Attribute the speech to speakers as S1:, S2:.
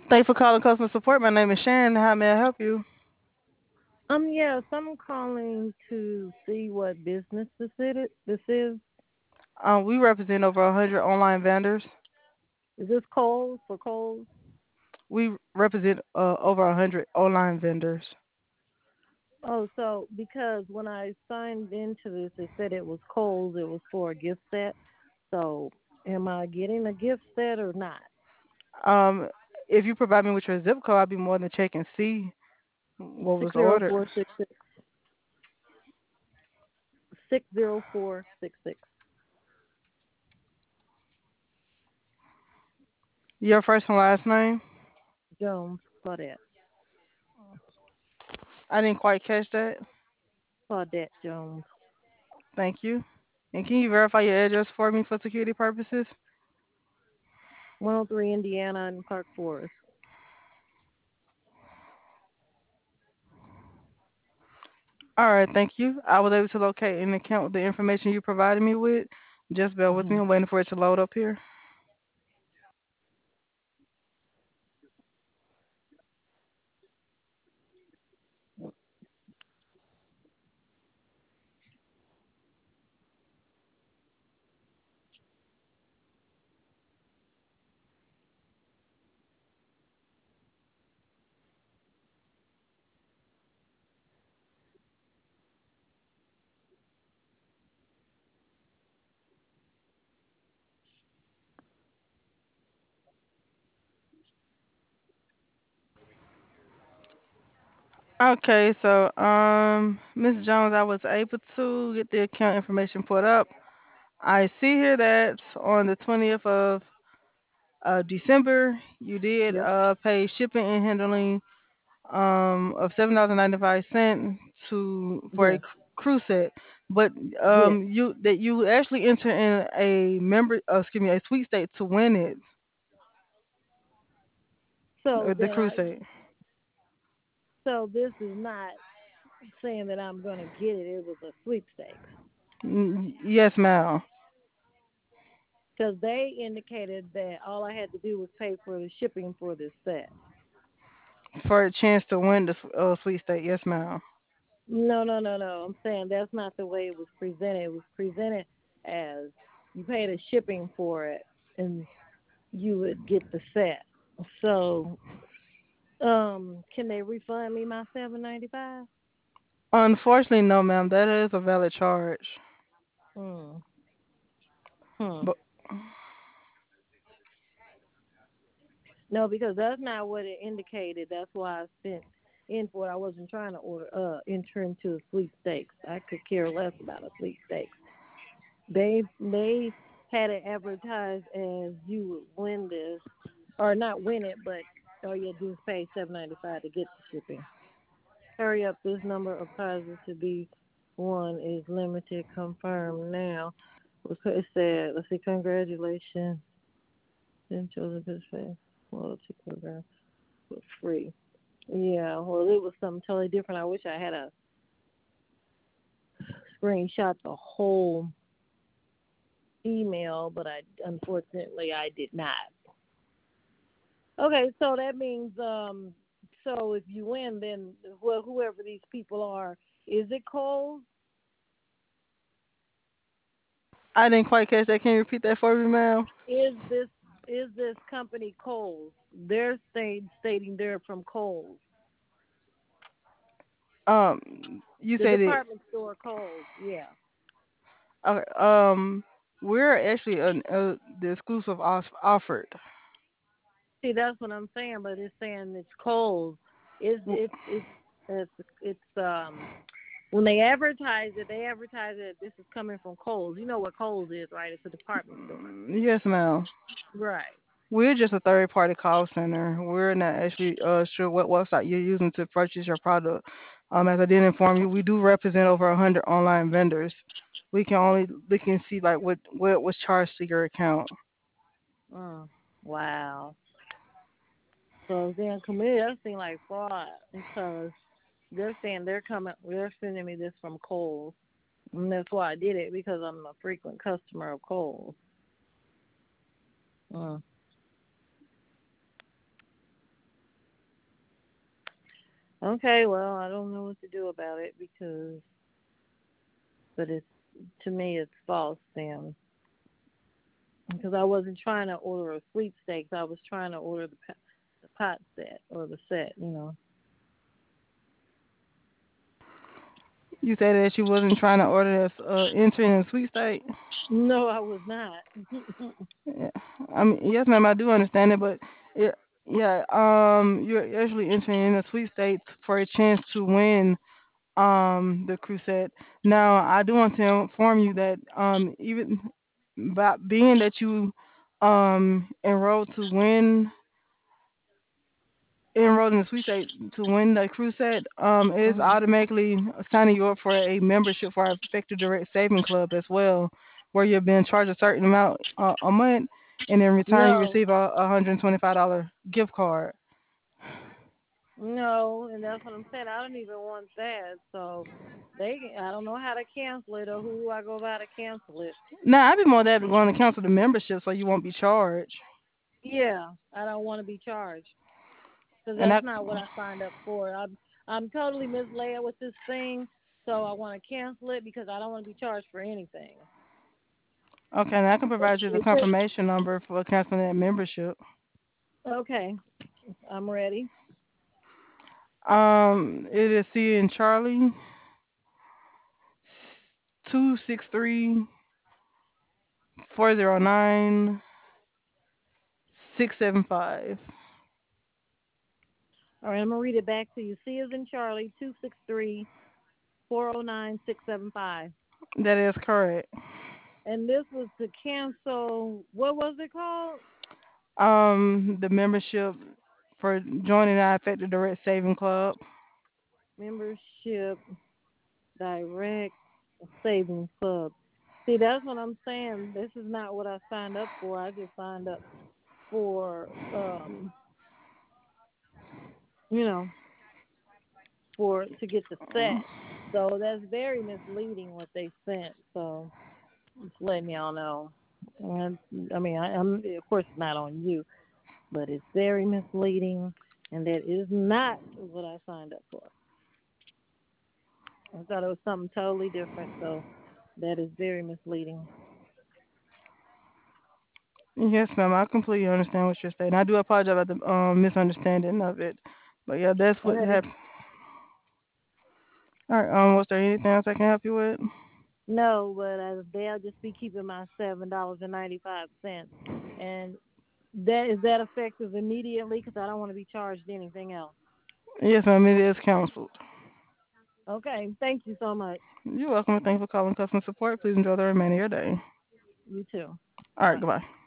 S1: Thanks for calling customer support. My name is Sharon. How may I help you?
S2: Yes, I'm calling to see what business this is.
S1: We represent over 100 online vendors.
S2: Is this Kohl's for Kohl's?
S1: We represent over 100 online vendors.
S2: Oh, so because when I signed into this, it said it was Kohl's. It was for a gift set. So, am I getting a gift set or not?
S1: Um, if you provide me with your zip code, I'd be more than check and see what
S2: Six
S1: was
S2: zero
S1: ordered.
S2: four six six 60466
S1: Your first and last name?
S2: Jones Claudette
S1: I didn't quite catch that.
S2: Claudette Jones.
S1: Thank you. And can you verify your address for me for security purposes?
S2: 103 Indiana in Park Forest.
S1: All right, thank you. I was able to locate an account with the information you provided me with. Just bear with me.
S2: hmm
S1: I'm waiting for it to load up here. Okay, so Miss Jones, I was able to get the account information put up. I see here that on the 20th of December, you did
S2: Yep.
S1: pay shipping and handling of $7.95 to for a
S2: Yes.
S1: cruise set, but
S2: Yes.
S1: you actually enter in a a sweepstake to win it,
S2: So
S1: the
S2: then
S1: cruise
S2: I.
S1: set.
S2: So this is not saying that I'm going to get it. It was a sweepstakes
S1: Yes, ma'am.
S2: because they indicated that all I had to do was pay for the shipping for this set.
S1: For a chance to win the sweepstake. Yes, ma'am.
S2: No, no, no, no. I'm saying that's not the way it was presented. It was presented as you pay the shipping for it and you would get the set. So, can they refund me my $7.95?
S1: Unfortunately, no, ma'am. That is a valid charge.
S2: Hmm. Hmm.
S1: But
S2: No, because that's not what it indicated. That's why I sent in for it. I wasn't trying to enter into a sweepstakes. I could care less about a sweepstakes. They had it advertised as you would win this, or not win it, but all you do is pay $7.95 to get the shipping. Hurry up! This number of prizes to be won is limited. Confirm now. It said, let's see, congratulations. Then chosen participate loyalty program for free. Yeah, well, it was something totally different. I wish I had a screenshot the whole email, but I unfortunately I did not. Okay, so that means so if you win, then whoever these people are, is it Cole?
S1: I didn't quite catch that. Can you repeat that for me, ma'am?
S2: Is this is this company Kohl's? They're stating they're from Kohl's,
S1: You
S2: the
S1: said it.
S2: department store Kohl's. Yeah.
S1: Okay, we're actually the exclusive offered.
S2: See, that's what I'm saying, but it's saying it's Kohl's. Is
S1: W-
S2: it's when they advertise it. This is coming from Kohl's. You know what Kohl's is, right? It's a department store.
S1: Yes, ma'am.
S2: Right.
S1: We're just a third party call center. We're not actually sure what website you're using to purchase your product. As I did inform you, we do represent over 100 online vendors. We can only look and see like what was charged to your account.
S2: Mm, wow. So then committee that seems like fraud because they're saying they're sending me this from Kohl's. And that's why I did it because I'm a frequent customer of Kohl's. Mm. Okay, well, I don't know what to do about it because, but it's to me it's false then because I wasn't trying to order a sweepstakes. I was trying to order the pot set or the set.
S1: You said that you wasn't trying to order this entry in a sweepstate.
S2: No, I was not.
S1: Yeah. I mean, yes, ma'am, I do understand it, but it, yeah, you're actually entering in a sweepstakes for a chance to win the crusade. Now, I do want to inform you that even by being that you enrolled to win enrolled in the sweepstakes to win the crusade, it is
S2: Mhm.
S1: automatically signing you up for a membership for our Effective Direct Saving Club as well, where you're being charged a certain amount a month, and in return you
S2: No,
S1: receive a $125 gift card.
S2: no, and that's what I'm saying. I don't even want that. So I don't know how to cancel it or who do I go by to cancel it.
S1: Now, I'd be more than happy going to cancel the membership so you won't be charged.
S2: Yeah, I don't want to be charged because
S1: And
S2: that's
S1: I
S2: not what I signed up for. I'm totally misled with this thing, so I want to cancel it because I don't want to be charged for anything.
S1: okay, and I can provide you the
S2: It's just,
S1: confirmation number for canceling that membership.
S2: okay, I'm ready.
S1: It is C and Charlie 263-409-675.
S2: All right, I'm gonna read it back to you. C is in Charlie 263-409-675.
S1: That is correct.
S2: And this was to cancel. What was it called?
S1: The membership for joining our Effective Direct Saving Club.
S2: Membership Direct Savings Club. See, that's what I'm saying. This is not what I signed up for. I just signed up for, you know, for to get the set. So that's very misleading what they sent. So just letting y'all know. And I mean, I'm of course it's not on you, but it's very misleading, and that is not what I signed up for. I thought it was something totally different. So that is very misleading.
S1: Yes, ma'am. I completely understand what you're saying. I do apologize about the misunderstanding of it. But yeah, that's what
S2: Okay.
S1: happened. All right. Was there anything else I can help you with?
S2: No, but they'll just be keeping my $7.95, and that effective immediately because I don't want to be charged anything else.
S1: Yes, ma'am. It is canceled.
S2: Okay, thank you so much.
S1: You're welcome. Thank you for calling customer support. Please enjoy the remainder of your day.
S2: You too.
S1: All right.
S2: Bye.
S1: Goodbye.